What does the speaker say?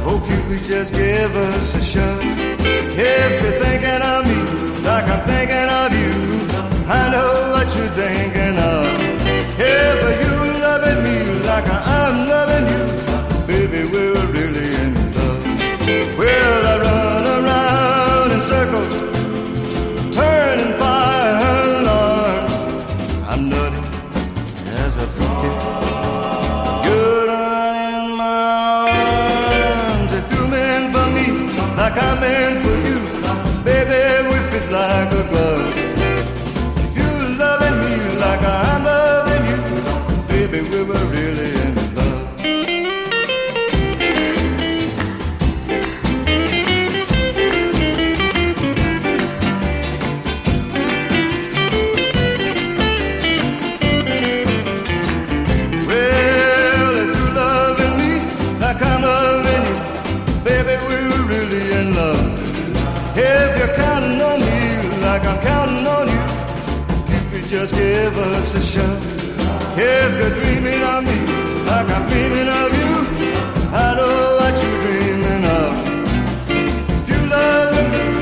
Oh, Cupid, just give us a shove. If you're thinking of me like I'm thinking of you, I know what you're thinking of. If you're loving me like I'm loving you, baby, we're really in love. Well, I run around in circles, turning fire alarms. I'm nutty as a fruitcake. You're in my arms. If you're meant for me like I'm meant for you, baby, we fit like a glove. If you're loving me like I'm loving you, baby, we were really in love. Well, if you're loving me like I'm loving you, baby, we were really in love. If you're counting on me like I'm counting on you, Cupid, just give us a shove. If you're dreaming of me like I'm dreaming of you, I know what you're dreaming of. If you love me